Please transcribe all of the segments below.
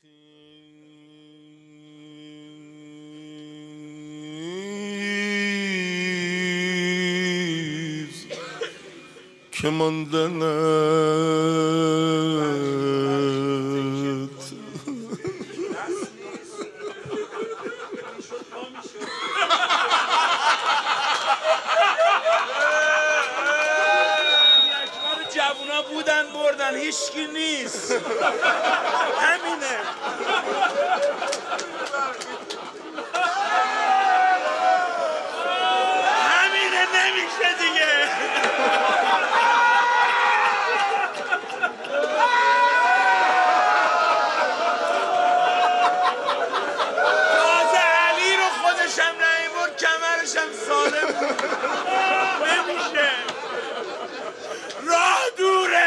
برخیز که ماندنت جوونا بودن بردن هیچکی نیست. همینه. همینه نمیشه دیگه. تازه علی رو خودشم نمیبرد کمرشم سالم بود. نمیشه. راه دوره.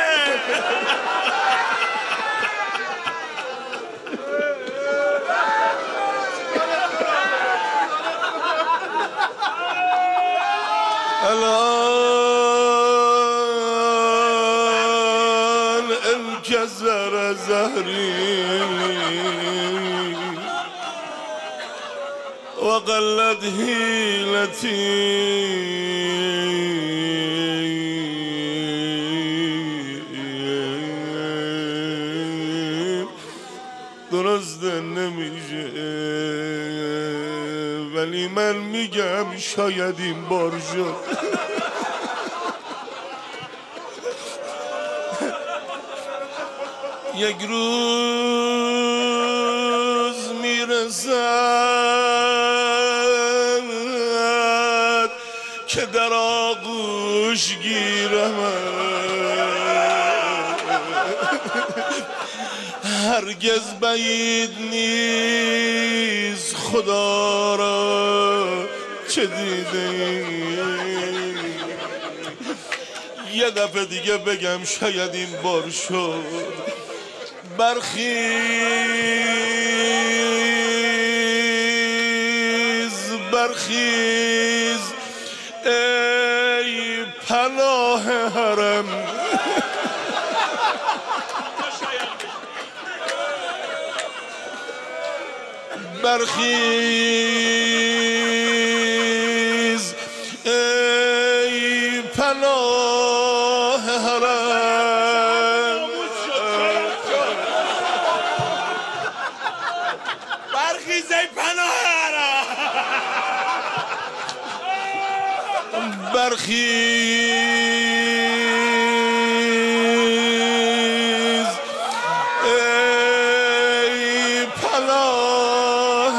الان انکسر زهری وقلت حیلتی درست نمیشه ولی من میگم شاید این بار شد. یک روز میرسد که در آغوش گیرم هرگز بعید نیست خدا را چه دیده یه دفعه دیگه بگم شاید این بار شد. برخیز برخیز ای پناه حرم برخیز ای پناه حرم برخیز ای پناه حرم برخیز ای پناه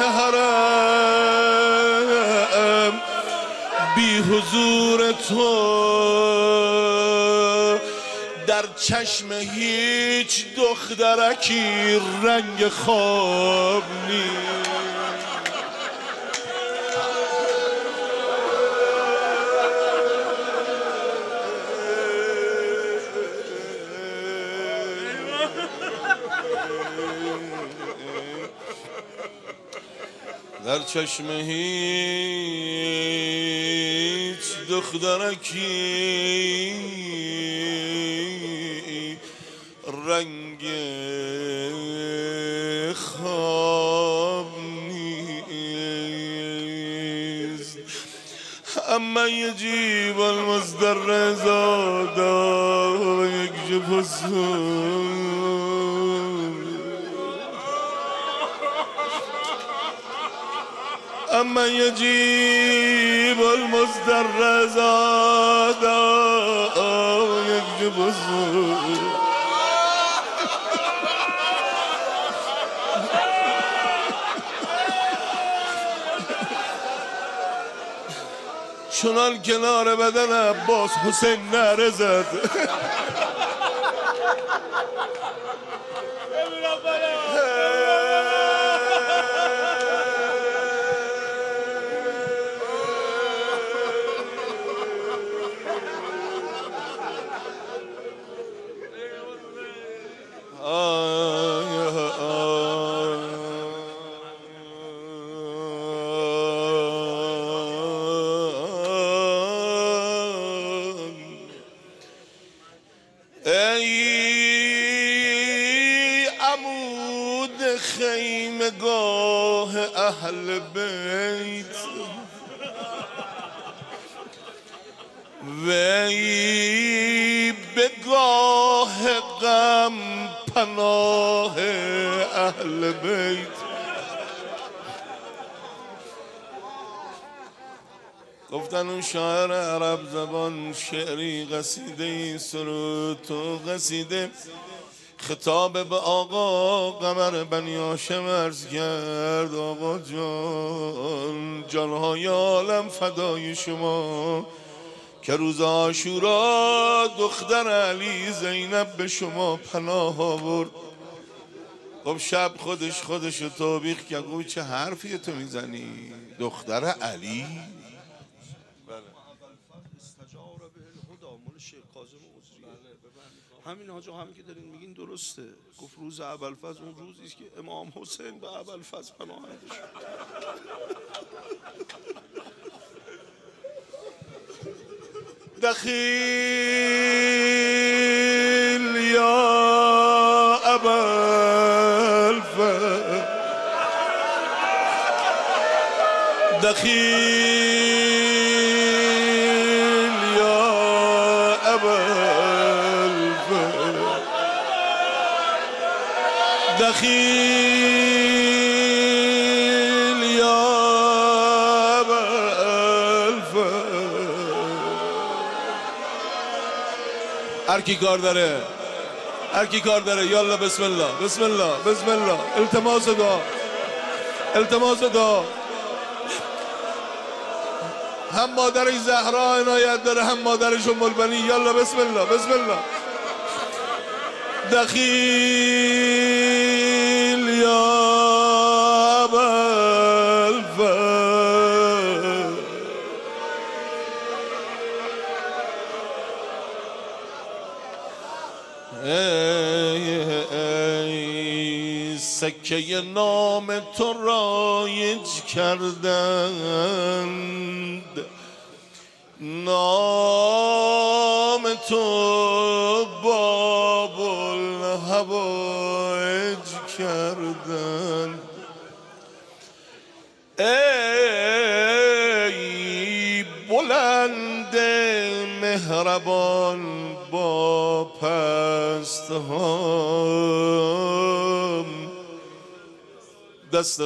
حرم بی حضور تو در چشم هیچ دخترکی رنگ خواب نیست. در چشم هیچ دخترکی رنگ خواب نیست. اما یجیب المصدر زادا و یکشف السوء اما یجیب المصدر زادا و یکشف السوء چنان کنار بدن عباس حسین نعره زد بود خیمگاه اهل بیت وی به گاه غم پناه اهل بیت. گفتن اون شاعر عرب زبان شعری قصیده سرود تو قصیده خطاب به آقا قمر بنی هاشم عرض کرد آقا جان جانهای عالم فدای شما که روز عاشورا دختر علی زینب به شما پناه آورد. خب شب خودشو توبیخ کرد گفت چه حرفی تو میزنی دختر علی؟ همین حاجا همین که دارین میگین درسته. گفت روز ابوالفضل اون روزی است که امام حسین به ابوالفضل پناهنده شد. دخیل یا ابوالفضل دخیل یا ابوالفضل دخیل یا ابوالفضل. هر کی کار داره هر کی کار داره یالا بسم الله بسم الله بسم الله. التماس دعا التماس دعا. هم مادرش زهرا عنایت داره هم مادرش ام البنی. یالا بسم الله بسم الله. دخیل یا ابوالفضل ای سکه نام تو رایج کردند نام تو باب الهوایج کردند. ای بلند مهربان با پست هم دست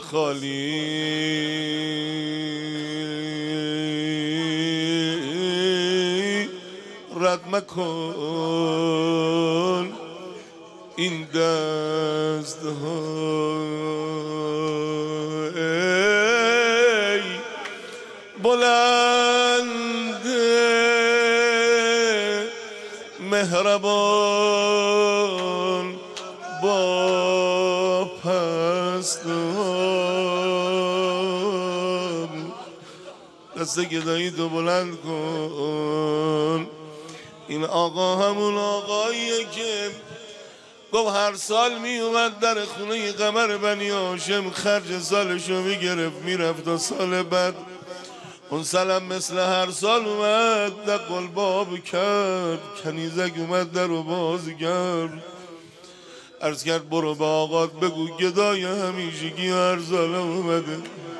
خالی رد مکن این دست ها. ای بلند مهربان با پست دست گدایی تو بلند کن. این آقا همون آقاییه که گفت هر سال می اومد در خونه قمر بنی هاشم خرج سالشو میگرفت میرفت تا سال بعد اون سالم مثل هر سال اومد دق الباب کرد کنیزک اومد در رو باز کرد عرض کرد برو به آقات بگو گدای همیشگی هر سال اومده.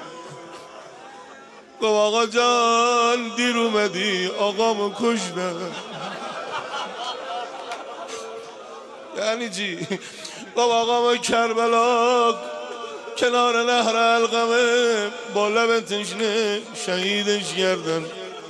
گفت آقا جان دیر اومدی آقامو کشتن. یعنی چی؟ گفت آقامو کربلا کنار نهر علقمه با لب تشنه شهیدش کردن.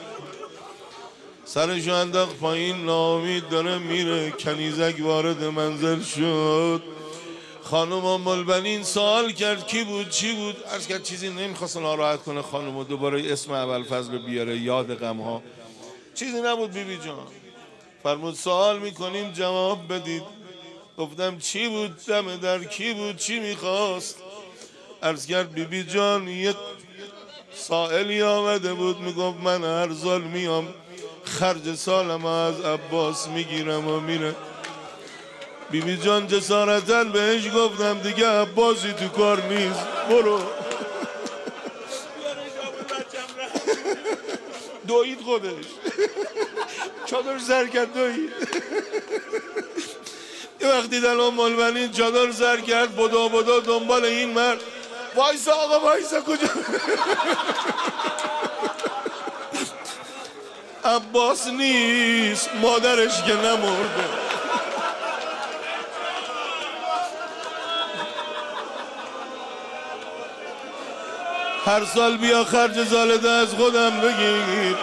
سرشو انداخت پایین ناامید داره میره. کنیزک وارد منزل شد. خانم ام البنین سوال کرد کی بود چی بود؟ عرض کرد چیزی نمیخواست ناراحت کنه خانمو دوباره اسم ابوالفضل بیاره یاد غمها. چیزی نبود بیبی جان. فرمود سوال میکنیم جواب بدید. گفتم چی بود دم در کی بود چی میخواست؟ عرض کرد بیبی جان یک سائلی آمده بود میگفت من هر سال میام خرج سالم از عباس میگیرم و میره. بیبی جان جسارتاً بهش گفتم دیگه عباسی تو کار نیست برو. دوید خودش چادر سر کرد دوید. یه وقتی دل مولبنین چادر سر کرد، بدو دنبال این مرد. وایسا آقا وایسا، کجا؟ عباس نیست، مادرش که نمرده. هر سال بیا خرج زالده از خودم بگیر.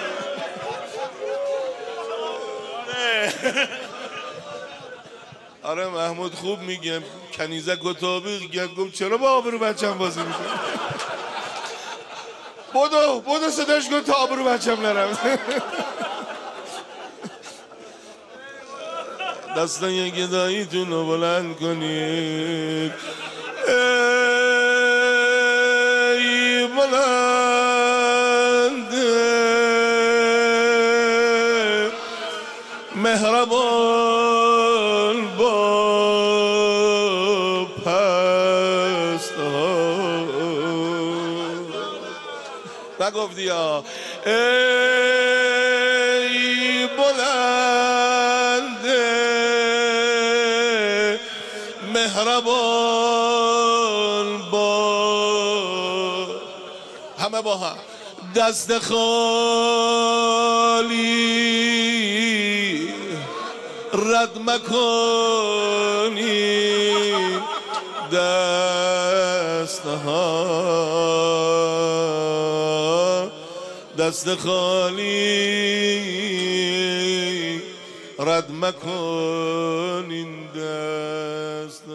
آره محمود خوب میگه. کنیزک و توبیق گفت چرا با آبرو بچم بازی میکنه؟ بدو صداش کن تا آبرو بچم نرم. دستان یک گداییتون رو بلند کنید. ای بلند مهربان با پست ها. نگفتی ها. ای بلند مهربان با، همه با هم دست خالی رد مکنی دست خالی رد مکن این دست.